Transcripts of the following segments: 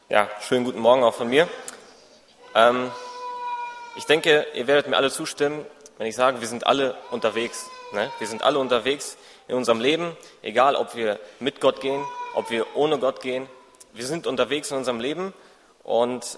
Ja, schönen guten Morgen auch von mir. Ich denke, ihr werdet mir alle zustimmen, wenn ich sage, wir sind alle unterwegs. Ne? Wir sind alle unterwegs in unserem Leben, egal ob wir mit Gott gehen, ob wir ohne Gott gehen. Wir sind unterwegs in unserem Leben und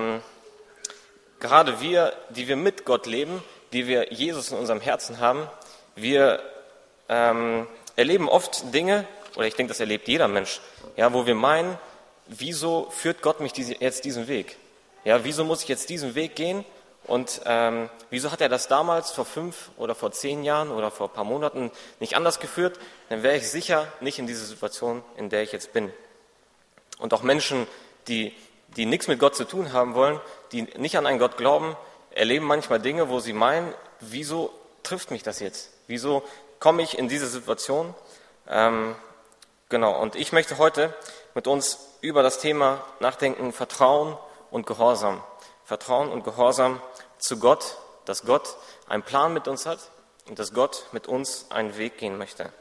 gerade wir, die wir mit Gott leben, die wir Jesus in unserem Herzen haben, wir erleben oft Dinge, oder ich denke, das erlebt jeder Mensch, ja, wo wir meinen, wieso führt Gott mich jetzt diesen Weg? Ja, wieso muss ich jetzt diesen Weg gehen? Und wieso hat er das damals vor 5 oder vor 10 Jahren oder vor ein paar Monaten nicht anders geführt? Dann wäre ich sicher nicht in dieser Situation, in der ich jetzt bin. Und auch Menschen, die nichts mit Gott zu tun haben wollen, die nicht an einen Gott glauben, erleben manchmal Dinge, wo sie meinen, wieso trifft mich das jetzt? Wieso komme ich in diese Situation? Genau, und ich möchte heute mit uns über das Thema nachdenken, Vertrauen und Gehorsam. Vertrauen und Gehorsam zu Gott, dass Gott einen Plan mit uns hat und dass Gott mit uns einen Weg gehen möchte.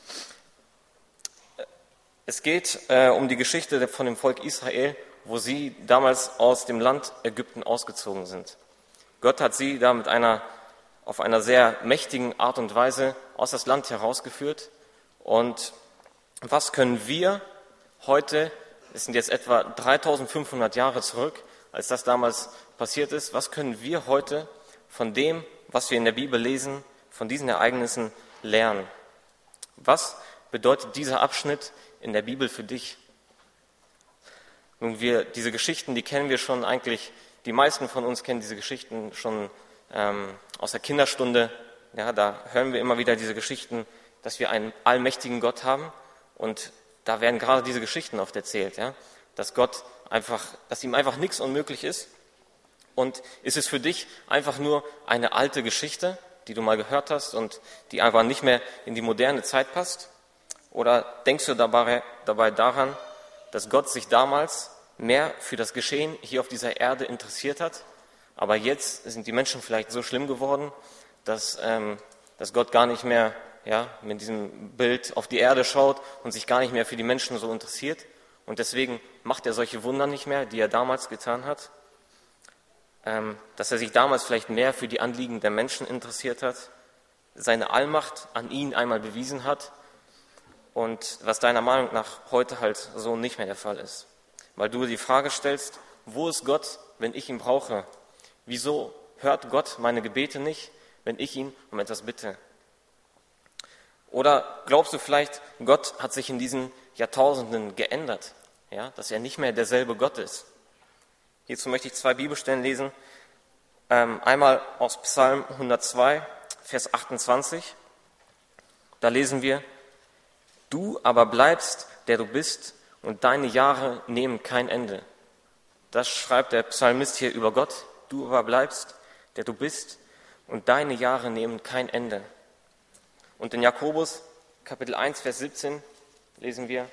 Es geht um die Geschichte von dem Volk Israel, wo sie damals aus dem Land Ägypten ausgezogen sind. Gott hat sie da auf einer sehr mächtigen Art und Weise aus das Land herausgeführt. Und was können wir heute, es sind jetzt etwa 3500 Jahre zurück, als das damals passiert ist, was können wir heute von dem, was wir in der Bibel lesen, von diesen Ereignissen lernen? Was bedeutet dieser Abschnitt in der Bibel für dich? Nun, diese Geschichten, die kennen wir schon eigentlich, die meisten von uns kennen diese Geschichten schon aus der Kinderstunde. Ja, da hören wir immer wieder diese Geschichten, dass wir einen allmächtigen Gott haben. Und da werden gerade diese Geschichten oft erzählt, ja, dass ihm einfach nichts unmöglich ist. Und ist es für dich einfach nur eine alte Geschichte, die du mal gehört hast und die einfach nicht mehr in die moderne Zeit passt? Oder denkst du dabei daran, dass Gott sich damals mehr für das Geschehen hier auf dieser Erde interessiert hat, aber jetzt sind die Menschen vielleicht so schlimm geworden, dass Gott gar nicht mehr mit diesem Bild auf die Erde schaut und sich gar nicht mehr für die Menschen so interessiert und deswegen macht er solche Wunder nicht mehr, die er damals getan hat, dass er sich damals vielleicht mehr für die Anliegen der Menschen interessiert hat, seine Allmacht an ihn einmal bewiesen hat und was deiner Meinung nach heute halt so nicht mehr der Fall ist. Weil du die Frage stellst, wo ist Gott, wenn ich ihn brauche? Wieso hört Gott meine Gebete nicht, wenn ich ihn um etwas bitte? Oder glaubst du vielleicht, Gott hat sich in diesen Jahrtausenden geändert, ja, dass er nicht mehr derselbe Gott ist? Hierzu möchte ich 2 Bibelstellen lesen. Einmal aus Psalm 102, Vers 28. Da lesen wir, du aber bleibst, der du bist, und deine Jahre nehmen kein Ende. Das schreibt der Psalmist hier über Gott. Du aber bleibst, der du bist, und deine Jahre nehmen kein Ende. Und in Jakobus, Kapitel 1, Vers 17, lesen wir,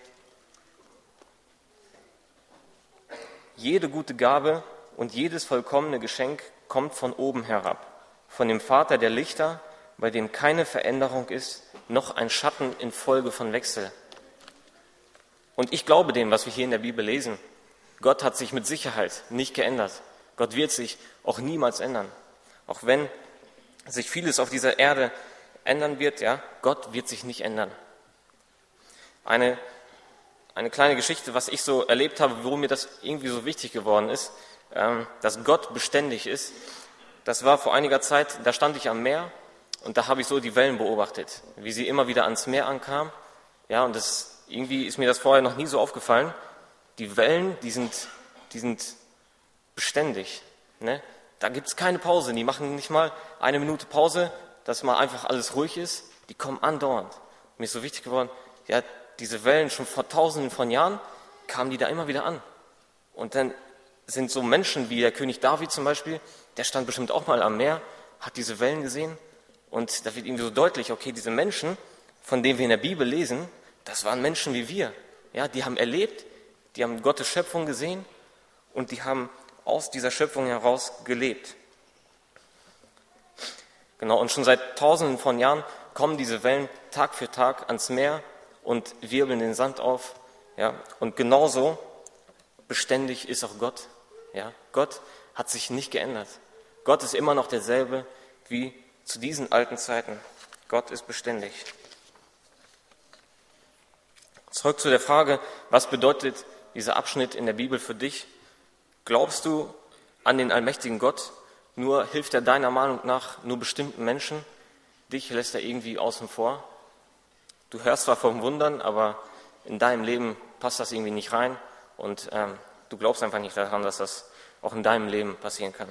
jede gute Gabe und jedes vollkommene Geschenk kommt von oben herab, von dem Vater der Lichter, bei dem keine Veränderung ist, noch ein Schatten in Folge von Wechsel. Und ich glaube dem, was wir hier in der Bibel lesen. Gott hat sich mit Sicherheit nicht geändert. Gott wird sich auch niemals ändern. Auch wenn sich vieles auf dieser Erde ändern wird, ja, Gott wird sich nicht ändern. Eine kleine Geschichte, was ich so erlebt habe, warum mir das irgendwie so wichtig geworden ist, dass Gott beständig ist. Das war vor einiger Zeit, da stand ich am Meer und da habe ich so die Wellen beobachtet, wie sie immer wieder ans Meer ankamen. Ja, und irgendwie ist mir das vorher noch nie so aufgefallen. Die Wellen, die sind beständig. Ne? Da gibt es keine Pause, die machen nicht mal 1 Minute Pause, dass mal einfach alles ruhig ist. Die kommen andauernd. Mir ist so wichtig geworden, ja, diese Wellen schon vor Tausenden von Jahren kamen die da immer wieder an. Und dann sind so Menschen wie der König David zum Beispiel, der stand bestimmt auch mal am Meer, hat diese Wellen gesehen und da wird irgendwie so deutlich, okay, diese Menschen, von denen wir in der Bibel lesen, das waren Menschen wie wir. Ja, die haben erlebt, die haben Gottes Schöpfung gesehen und die haben aus dieser Schöpfung heraus gelebt. Genau, und schon seit Tausenden von Jahren kommen diese Wellen Tag für Tag ans Meer und wirbeln den Sand auf. Ja, und genauso beständig ist auch Gott. Ja? Gott hat sich nicht geändert. Gott ist immer noch derselbe wie zu diesen alten Zeiten. Gott ist beständig. Zurück zu der Frage, was bedeutet dieser Abschnitt in der Bibel für dich? Glaubst du an den allmächtigen Gott? Nur hilft er deiner Meinung nach nur bestimmten Menschen? Dich lässt er irgendwie außen vor? Du hörst zwar vom Wundern, aber in deinem Leben passt das irgendwie nicht rein und du glaubst einfach nicht daran, dass das auch in deinem Leben passieren kann.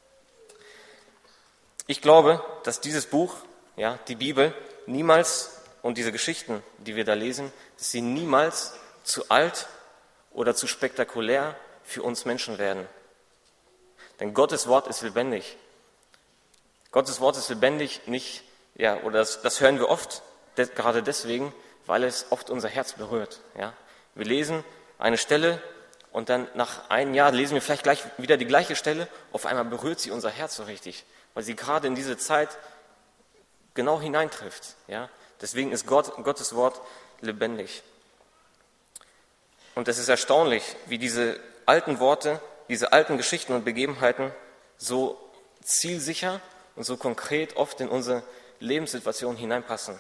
Ich glaube, dass dieses Buch, ja, die Bibel, niemals und diese Geschichten, die wir da lesen, dass sie niemals zu alt oder zu spektakulär für uns Menschen werden. Denn Gottes Wort ist lebendig. Gottes Wort ist lebendig, nicht, ja, oder das hören wir oft, gerade deswegen, weil es oft unser Herz berührt. Ja. Wir lesen eine Stelle und dann nach einem Jahr lesen wir vielleicht gleich wieder die gleiche Stelle, auf einmal berührt sie unser Herz so richtig, weil sie gerade in diese Zeit genau hineintrifft. Ja. Deswegen ist Gottes Wort lebendig. Und es ist erstaunlich, wie diese alten Worte, diese alten Geschichten und Begebenheiten so zielsicher und so konkret oft in unsere Lebenssituation hineinpassen.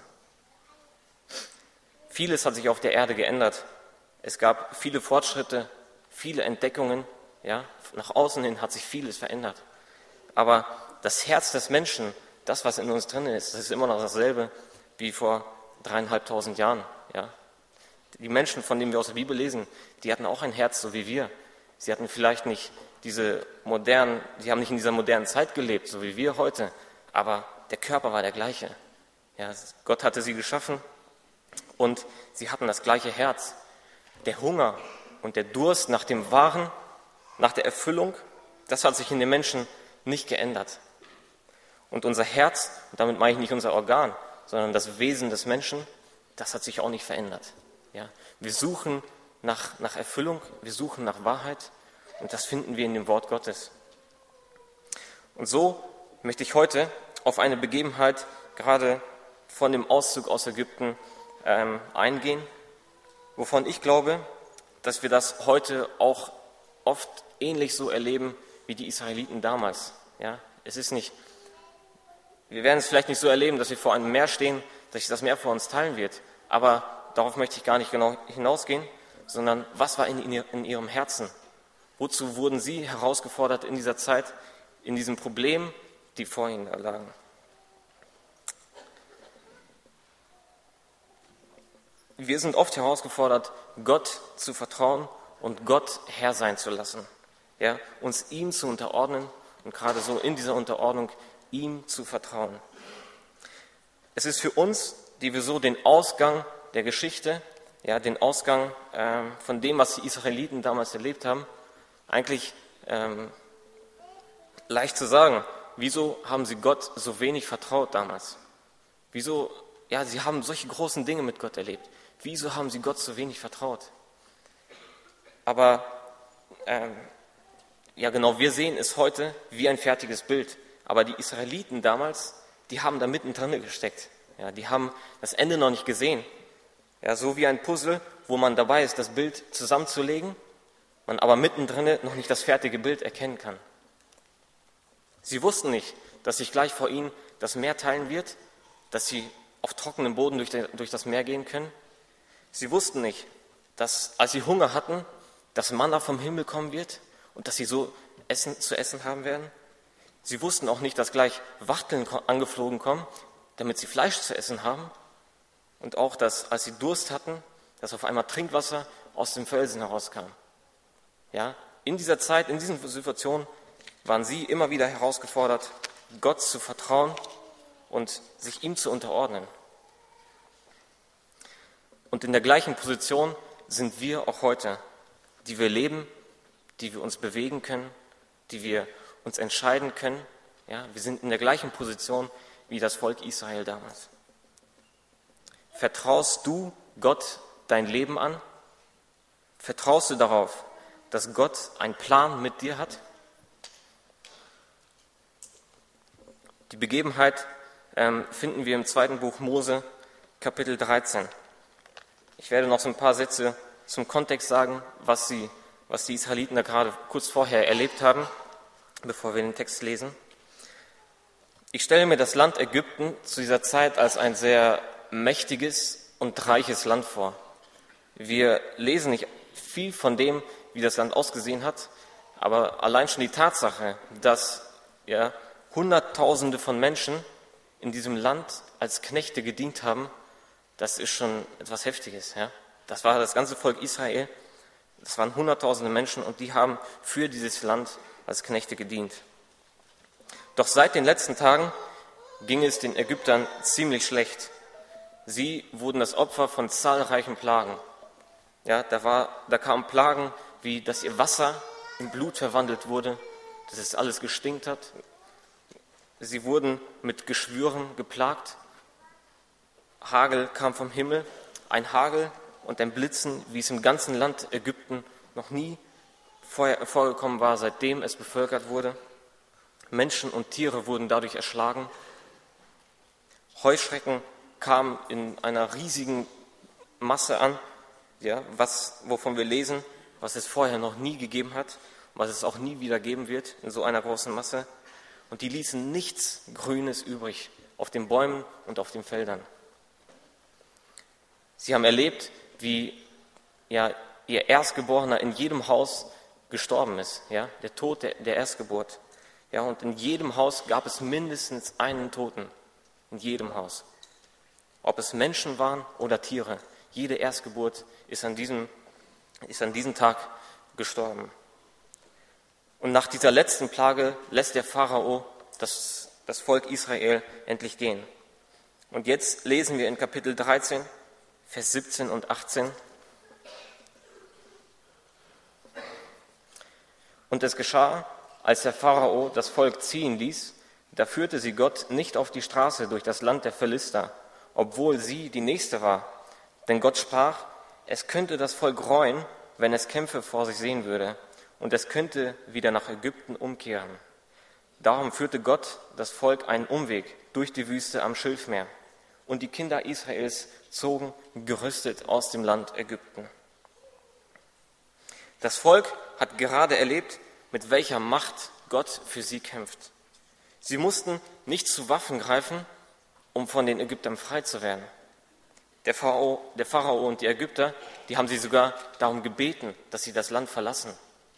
Vieles hat sich auf der Erde geändert. Es gab viele Fortschritte, viele Entdeckungen. Ja, nach außen hin hat sich vieles verändert. Aber das Herz des Menschen, das, was in uns drin ist, das ist immer noch dasselbe wie vor 3.500 Jahren. Ja. Die Menschen, von denen wir aus der Bibel lesen, die hatten auch ein Herz, so wie wir. Sie hatten vielleicht nicht die haben nicht in dieser modernen Zeit gelebt, so wie wir heute, aber der Körper war der gleiche. Ja, Gott hatte sie geschaffen und sie hatten das gleiche Herz. Der Hunger und der Durst nach dem Wahren, nach der Erfüllung, das hat sich in den Menschen nicht geändert. Und unser Herz, und damit meine ich nicht unser Organ, sondern das Wesen des Menschen, das hat sich auch nicht verändert. Ja, wir suchen nach Erfüllung, wir suchen nach Wahrheit und das finden wir in dem Wort Gottes. Und so möchte ich heute auf eine Begebenheit gerade von dem Auszug aus Ägypten eingehen, wovon ich glaube, dass wir das heute auch oft ähnlich so erleben wie die Israeliten damals. Ja, wir werden es vielleicht nicht so erleben, dass wir vor einem Meer stehen, dass sich das Meer vor uns teilen wird, aber darauf möchte ich gar nicht genau hinausgehen, sondern was war in ihrem Herzen? Wozu wurden sie herausgefordert in dieser Zeit, in diesen Problemen, die vor ihnen lagen? Wir sind oft herausgefordert, Gott zu vertrauen und Gott Herr sein zu lassen. Ja, uns ihm zu unterordnen und gerade so in dieser Unterordnung ihm zu vertrauen. Es ist für uns, die wir so den Ausgang der Geschichte, ja, den Ausgang von dem, was die Israeliten damals erlebt haben, eigentlich leicht zu sagen. Wieso haben sie Gott so wenig vertraut damals? Wieso, ja, sie haben solche großen Dinge mit Gott erlebt. Wieso haben sie Gott so wenig vertraut? Aber ja genau, wir sehen es heute wie ein fertiges Bild. Aber die Israeliten damals, die haben da mittendrin gesteckt. Ja, die haben das Ende noch nicht gesehen. Ja, so wie ein Puzzle, wo man dabei ist, das Bild zusammenzulegen, man aber mittendrin noch nicht das fertige Bild erkennen kann. Sie wussten nicht, dass sich gleich vor ihnen das Meer teilen wird, dass sie auf trockenem Boden durch das Meer gehen können. Sie wussten nicht, dass, als sie Hunger hatten, das Manna vom Himmel kommen wird und dass sie so zu essen haben werden. Sie wussten auch nicht, dass gleich Wachteln angeflogen kommen, damit sie Fleisch zu essen haben. Und auch, dass, als sie Durst hatten, dass auf einmal Trinkwasser aus dem Felsen herauskam. Ja, in dieser Zeit, in diesen Situationen waren sie immer wieder herausgefordert, Gott zu vertrauen und sich ihm zu unterordnen. Und in der gleichen Position sind wir auch heute, die wir leben, die wir uns bewegen können, die wir uns entscheiden können. Ja, wir sind in der gleichen Position wie das Volk Israel damals. Vertraust du Gott dein Leben an? Vertraust du darauf, dass Gott einen Plan mit dir hat? Die Begebenheit finden wir im 2. Buch Mose, Kapitel 13. Ich werde noch so ein paar Sätze zum Kontext sagen, was sie was die Israeliten da gerade kurz vorher erlebt haben, bevor wir den Text lesen. Ich stelle mir das Land Ägypten zu dieser Zeit als ein sehr mächtiges und reiches Land vor. Wir lesen nicht viel von dem, wie das Land ausgesehen hat, aber allein schon die Tatsache, dass Hunderttausende von Menschen in diesem Land als Knechte gedient haben, das ist schon etwas Heftiges. Ja? Das war das ganze Volk Israel, das waren Hunderttausende Menschen und die haben für dieses Land als Knechte gedient. Doch seit den letzten Tagen ging es den Ägyptern ziemlich schlecht. Sie wurden das Opfer von zahlreichen Plagen. Ja, da kamen Plagen, wie dass ihr Wasser in Blut verwandelt wurde, dass es alles gestinkt hat. Sie wurden mit Geschwüren geplagt. Hagel kam vom Himmel, ein Hagel und ein Blitzen, wie es im ganzen Land Ägypten noch nie vorgekommen war, seitdem es bevölkert wurde. Menschen und Tiere wurden dadurch erschlagen. Heuschrecken kamen in einer riesigen Masse an, wovon wir lesen, was es vorher noch nie gegeben hat, was es auch nie wieder geben wird in so einer großen Masse. Und die ließen nichts Grünes übrig auf den Bäumen und auf den Feldern. Sie haben erlebt, wie ihr Erstgeborener in jedem Haus gestorben ist, der Tod der Erstgeburt. Ja, und in jedem Haus gab es mindestens einen Toten, in jedem Haus. Ob es Menschen waren oder Tiere, jede Erstgeburt ist an diesem Tag gestorben. Und nach dieser letzten Plage lässt der Pharao das Volk Israel endlich gehen. Und jetzt lesen wir in Kapitel 13, Vers 17 und 18. Und es geschah, als der Pharao das Volk ziehen ließ, da führte sie Gott nicht auf die Straße durch das Land der Philister, obwohl sie die nächste war. Denn Gott sprach, es könnte das Volk reuen, wenn es Kämpfe vor sich sehen würde, und es könnte wieder nach Ägypten umkehren. Darum führte Gott das Volk einen Umweg durch die Wüste am Schilfmeer, und die Kinder Israels zogen gerüstet aus dem Land Ägypten. Das Volk hat gerade erlebt, mit welcher Macht Gott für sie kämpft. Sie mussten nicht zu Waffen greifen, um von den Ägyptern frei zu werden. Der Pharao und die Ägypter, die haben sie sogar darum gebeten, dass sie das Land verlassen.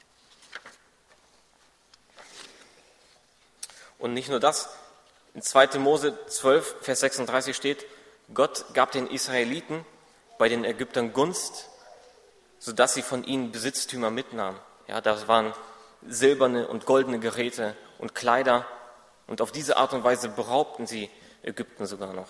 Und nicht nur das, in 2. Mose 12, Vers 36 steht, Gott gab den Israeliten bei den Ägyptern Gunst, sodass sie von ihnen Besitztümer mitnahmen. Ja, das waren silberne und goldene Geräte und Kleider, und auf diese Art und Weise beraubten sie Ägypten sogar noch.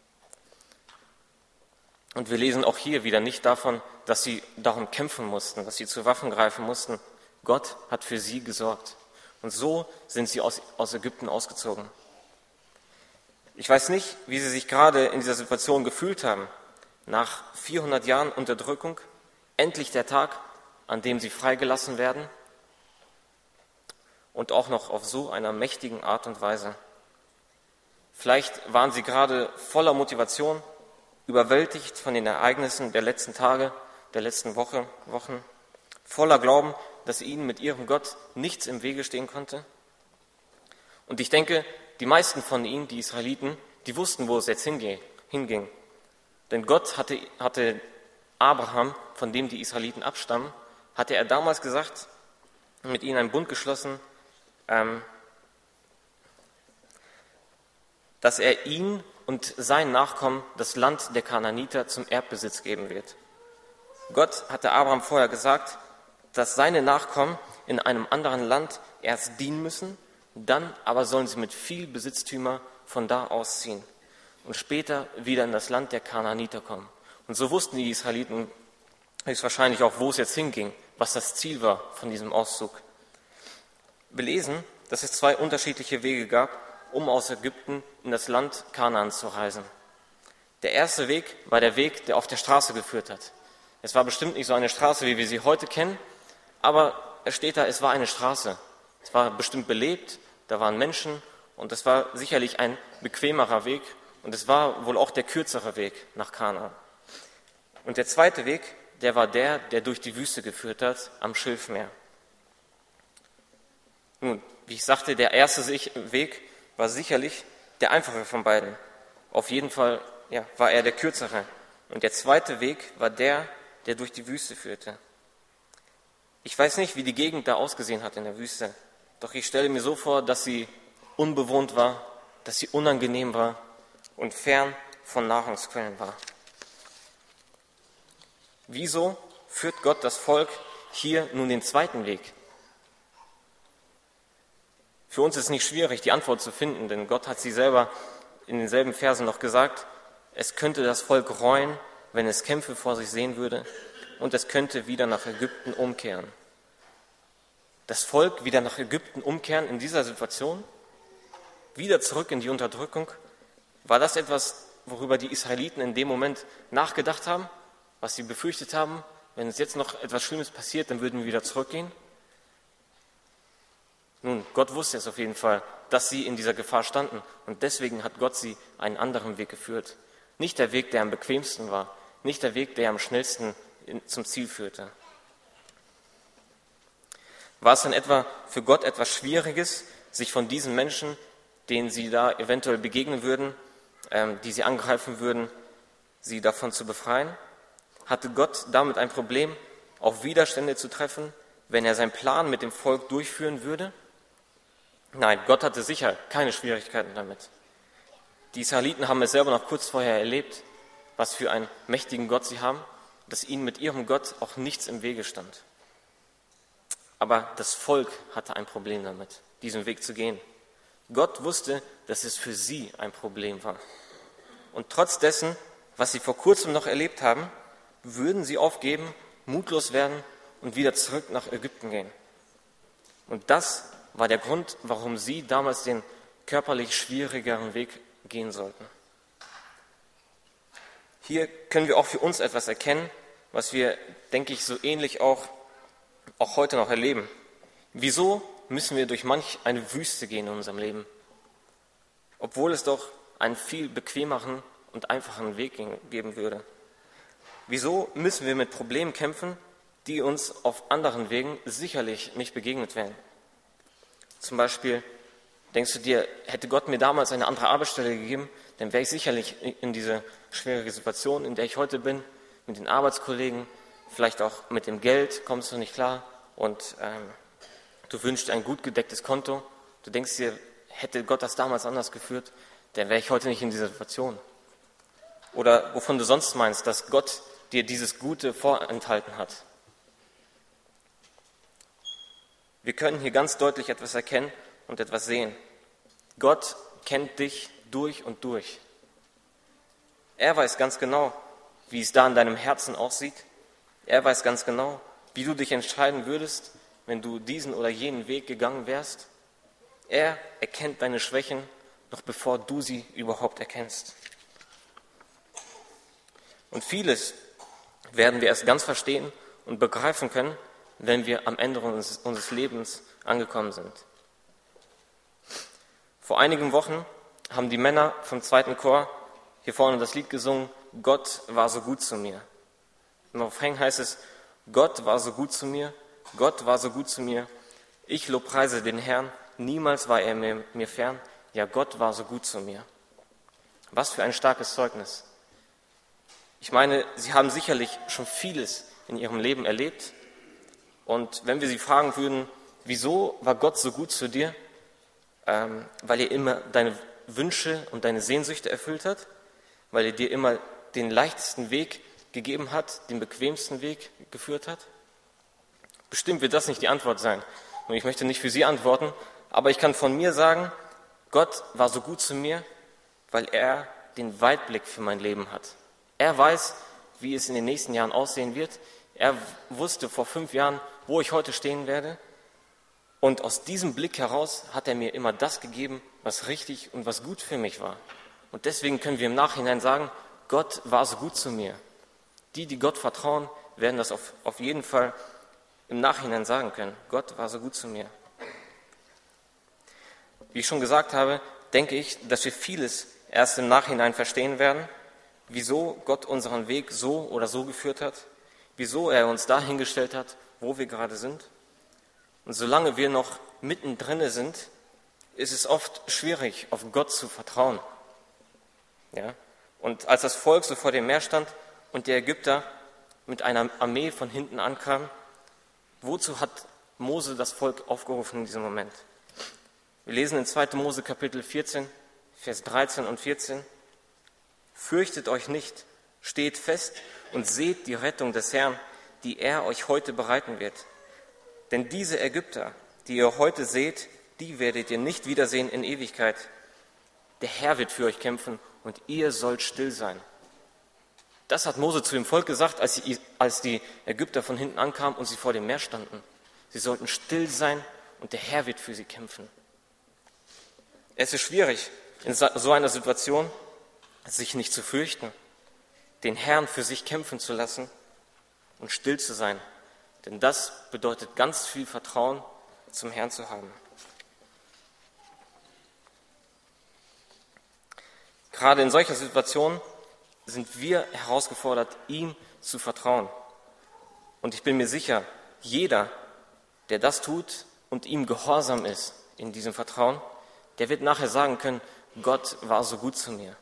Und wir lesen auch hier wieder nicht davon, dass sie darum kämpfen mussten, dass sie zu Waffen greifen mussten. Gott hat für sie gesorgt. Und so sind sie aus Ägypten ausgezogen. Ich weiß nicht, wie sie sich gerade in dieser Situation gefühlt haben. Nach 400 Jahren Unterdrückung, endlich der Tag, an dem sie freigelassen werden. Und auch noch auf so einer mächtigen Art und Weise. Vielleicht waren sie gerade voller Motivation, überwältigt von den Ereignissen der letzten Tage, der letzten Wochen, voller Glauben, dass ihnen mit ihrem Gott nichts im Wege stehen konnte. Und ich denke, die meisten von ihnen, die Israeliten, die wussten, wo es jetzt hinging. Denn Gott hatte Abraham, von dem die Israeliten abstammen, hatte er damals gesagt, mit ihnen einen Bund geschlossen, dass er ihn und seinen Nachkommen das Land der Kanaaniter zum Erbbesitz geben wird. Gott hatte Abraham vorher gesagt, dass seine Nachkommen in einem anderen Land erst dienen müssen, dann aber sollen sie mit viel Besitztümer von da ausziehen und später wieder in das Land der Kanaaniter kommen. Und so wussten die Israeliten höchstwahrscheinlich auch, wo es jetzt hinging, was das Ziel war von diesem Auszug. Wir lesen, dass es 2 unterschiedliche Wege gab, um aus Ägypten in das Land Kanaan zu reisen. Der erste Weg war der Weg, der auf der Straße geführt hat. Es war bestimmt nicht so eine Straße, wie wir sie heute kennen, aber es steht da, es war eine Straße. Es war bestimmt belebt, da waren Menschen und es war sicherlich ein bequemerer Weg und es war wohl auch der kürzere Weg nach Kanaan. Und der zweite Weg, der war der durch die Wüste geführt hat, am Schilfmeer. Nun, wie ich sagte, der erste Weg war sicherlich der einfache von beiden. Auf jeden Fall war er der kürzere. Und der zweite Weg war der durch die Wüste führte. Ich weiß nicht, wie die Gegend da ausgesehen hat in der Wüste. Doch ich stelle mir so vor, dass sie unbewohnt war, dass sie unangenehm war und fern von Nahrungsquellen war. Wieso führt Gott das Volk hier nun den zweiten Weg? Für uns ist es nicht schwierig, die Antwort zu finden, denn Gott hat sie selber in denselben Versen noch gesagt, es könnte das Volk reuen, wenn es Kämpfe vor sich sehen würde, und es könnte wieder nach Ägypten umkehren. Das Volk wieder nach Ägypten umkehren in dieser Situation, wieder zurück in die Unterdrückung, war das etwas, worüber die Israeliten in dem Moment nachgedacht haben, was sie befürchtet haben, wenn es jetzt noch etwas Schlimmes passiert, dann würden wir wieder zurückgehen? Nun, Gott wusste es auf jeden Fall, dass sie in dieser Gefahr standen, und deswegen hat Gott sie einen anderen Weg geführt. Nicht der Weg, der am bequemsten war, nicht der Weg, der am schnellsten zum Ziel führte. War es denn etwa für Gott etwas Schwieriges, sich von diesen Menschen, denen sie da eventuell begegnen würden, die sie angreifen würden, sie davon zu befreien? Hatte Gott damit ein Problem, auf Widerstände zu treffen, wenn er seinen Plan mit dem Volk durchführen würde? Nein, Gott hatte sicher keine Schwierigkeiten damit. Die Israeliten haben es selber noch kurz vorher erlebt, was für einen mächtigen Gott sie haben, dass ihnen mit ihrem Gott auch nichts im Wege stand. Aber das Volk hatte ein Problem damit, diesen Weg zu gehen. Gott wusste, dass es für sie ein Problem war. Und trotz dessen, was sie vor kurzem noch erlebt haben, würden sie aufgeben, mutlos werden und wieder zurück nach Ägypten gehen. Und das war der Grund, warum sie damals den körperlich schwierigeren Weg gehen sollten. Hier können wir auch für uns etwas erkennen, was wir, denke ich, so ähnlich auch heute noch erleben. Wieso müssen wir durch manch eine Wüste gehen in unserem Leben? Obwohl es doch einen viel bequemeren und einfachen Weg geben würde. Wieso müssen wir mit Problemen kämpfen, die uns auf anderen Wegen sicherlich nicht begegnet wären? Zum Beispiel, denkst du dir, hätte Gott mir damals eine andere Arbeitsstelle gegeben, dann wäre ich sicherlich in diese schwierige Situation, in der ich heute bin, mit den Arbeitskollegen, vielleicht auch mit dem Geld, kommst du nicht klar und du wünschst ein gut gedecktes Konto. Du denkst dir, hätte Gott das damals anders geführt, dann wäre ich heute nicht in dieser Situation. Oder wovon du sonst meinst, dass Gott dir dieses Gute vorenthalten hat. Wir können hier ganz deutlich etwas erkennen und etwas sehen. Gott kennt dich durch und durch. Er weiß ganz genau, wie es da in deinem Herzen aussieht. Er weiß ganz genau, wie du dich entscheiden würdest, wenn du diesen oder jenen Weg gegangen wärst. Er erkennt deine Schwächen, noch bevor du sie überhaupt erkennst. Und vieles werden wir erst ganz verstehen und begreifen können, wenn wir am Ende unseres Lebens angekommen sind. Vor einigen Wochen haben die Männer vom 2. Chor hier vorne das Lied gesungen, Gott war so gut zu mir. Im Refrain heißt es, Gott war so gut zu mir, Gott war so gut zu mir, ich lobpreise den Herrn, niemals war er mir fern, ja Gott war so gut zu mir. Was für ein starkes Zeugnis. Ich meine, sie haben sicherlich schon vieles in ihrem Leben erlebt. Und wenn wir sie fragen würden, wieso war Gott so gut zu dir? Weil er immer deine Wünsche und deine Sehnsüchte erfüllt hat? Weil er dir immer den leichtesten Weg gegeben hat, den bequemsten Weg geführt hat? Bestimmt wird das nicht die Antwort sein. Und ich möchte nicht für Sie antworten, aber ich kann von mir sagen, Gott war so gut zu mir, weil er den Weitblick für mein Leben hat. Er weiß, wie es in den nächsten Jahren aussehen wird. Er wusste vor 5 Jahren, wo ich heute stehen werde. Und aus diesem Blick heraus hat er mir immer das gegeben, was richtig und was gut für mich war. Und deswegen können wir im Nachhinein sagen, Gott war so gut zu mir. Die Gott vertrauen, werden das auf jeden Fall im Nachhinein sagen können. Gott war so gut zu mir. Wie ich schon gesagt habe, denke ich, dass wir vieles erst im Nachhinein verstehen werden, wieso Gott unseren Weg so oder so geführt hat, wieso er uns dahingestellt hat, wo wir gerade sind. Und solange wir noch mittendrin sind, ist es oft schwierig, auf Gott zu vertrauen. Ja? Und als das Volk so vor dem Meer stand und der Ägypter mit einer Armee von hinten ankam, wozu hat Mose das Volk aufgerufen in diesem Moment? Wir lesen in 2. Mose Kapitel 14, Vers 13 und 14. Fürchtet euch nicht, steht fest und seht die Rettung des Herrn, die er euch heute bereiten wird. Denn diese Ägypter, die ihr heute seht, die werdet ihr nicht wiedersehen in Ewigkeit. Der Herr wird für euch kämpfen und ihr sollt still sein. Das hat Mose zu dem Volk gesagt, als die Ägypter von hinten ankamen und sie vor dem Meer standen. Sie sollten still sein und der Herr wird für sie kämpfen. Es ist schwierig, in so einer Situation sich nicht zu fürchten, den Herrn für sich kämpfen zu lassen und still zu sein. Denn das bedeutet ganz viel Vertrauen zum Herrn zu haben. Gerade in solcher Situation sind wir herausgefordert, ihm zu vertrauen. Und ich bin mir sicher, jeder, der das tut und ihm gehorsam ist in diesem Vertrauen, der wird nachher sagen können, Gott war so gut zu mir.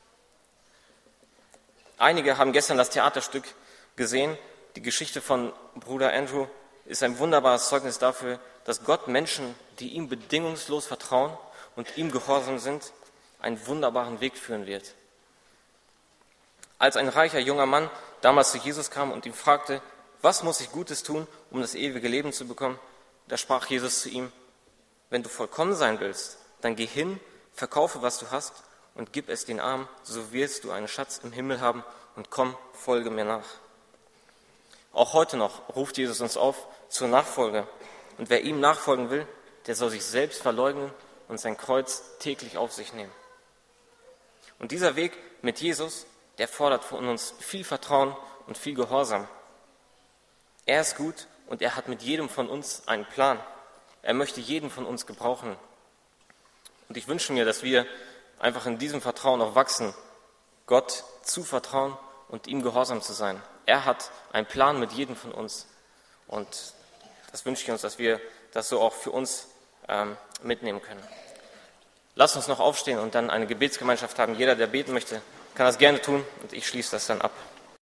Einige haben gestern das Theaterstück gesehen. Die Geschichte von Bruder Andrew ist ein wunderbares Zeugnis dafür, dass Gott Menschen, die ihm bedingungslos vertrauen und ihm gehorsam sind, einen wunderbaren Weg führen wird. Als ein reicher junger Mann damals zu Jesus kam und ihn fragte, was muss ich Gutes tun, um das ewige Leben zu bekommen, da sprach Jesus zu ihm, wenn du vollkommen sein willst, dann geh hin, verkaufe, was du hast und gib es den Armen, so wirst du einen Schatz im Himmel haben und komm, folge mir nach. Auch heute noch ruft Jesus uns auf zur Nachfolge. Und wer ihm nachfolgen will, der soll sich selbst verleugnen und sein Kreuz täglich auf sich nehmen. Und dieser Weg mit Jesus, der fordert von uns viel Vertrauen und viel Gehorsam. Er ist gut und er hat mit jedem von uns einen Plan. Er möchte jeden von uns gebrauchen. Und ich wünsche mir, dass wir einfach in diesem Vertrauen auch wachsen, Gott zu vertrauen und ihm gehorsam zu sein. Er hat einen Plan mit jedem von uns. Und das wünsche ich uns, dass wir das so auch für uns mitnehmen können. Lasst uns noch aufstehen und dann eine Gebetsgemeinschaft haben. Jeder, der beten möchte, kann das gerne tun und ich schließe das dann ab.